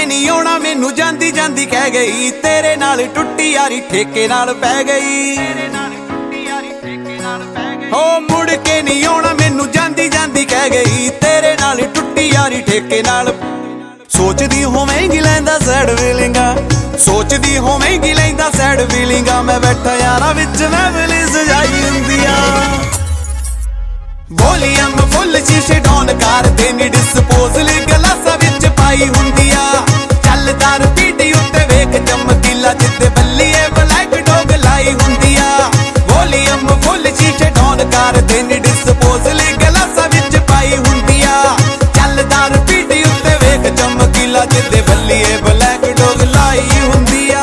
नहीं आउणा मैनू जांदी जांदी कह गई, तेरे नाल टुट्टी यारी ठेके नाल पै गई। हो मुड़ के नहीं आउणा मैनू जांदी जांदी कह गई, तेरे नाल टुट्टी यारी ठेके नाल। सोचदी होवेंगी लैंदा सैड फीलिंगा, सोचदी होवेंगी लैंदा सैड फीलिंगा। मैं बैठा यारा विच फैमिली सजाई हुंदिया। वॉल्यूम फुल शीशे डॉन कार देनी डिस्पोजल गलासा विच पाई हुंदिया। चलदा पीटी उत्ते वेख चमकीला जिद्दे बल्लीए ब्लैक डॉग लाई हुंदिया। वॉल्यूम फुल शीशे डॉन कार देनी डिस्पोजल गलासा विच पाई हुंदिया। चलदा पीटी उत्ते वेख चमकीला जिद्दे बल्लीए ब्लैक डॉग लाई हुंदिया।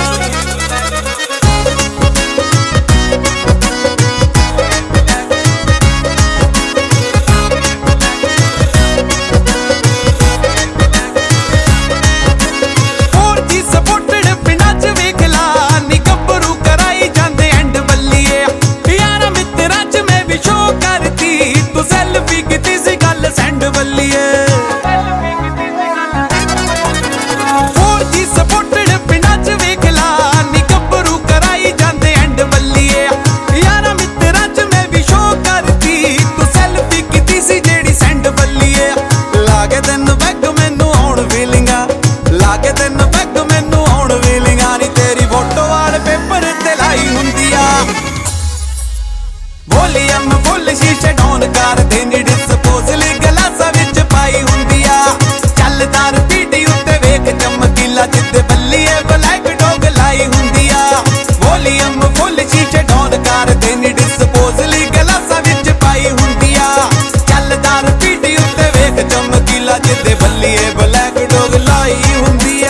वॉल्यूम फुल शीशे डॉन कार देनी डिस्पोजल गलासा विच पाई हुंदिया। चलदा पीटी उत्ते वेख चमकीला जिद्दे बल्लीए ब्लैक डॉग लाई हुंदिया। वॉल्यूम फुल शीशे डॉन कार देनी डिस्पोजल गलासा विच पाई हुंदिया। चलदा पीटी उत्ते वेख चमकीला जिद्दे बल्लीए ब्लैक डॉग लाई हुंदिया।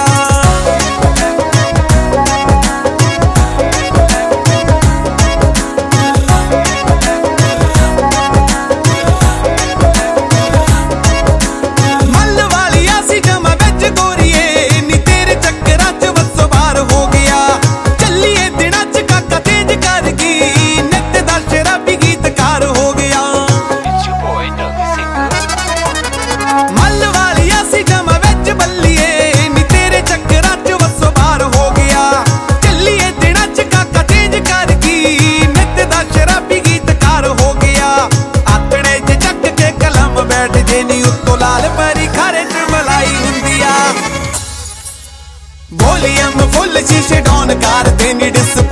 वॉल्यूम फुल शीशे डॉन कार देनी डिस्पोजल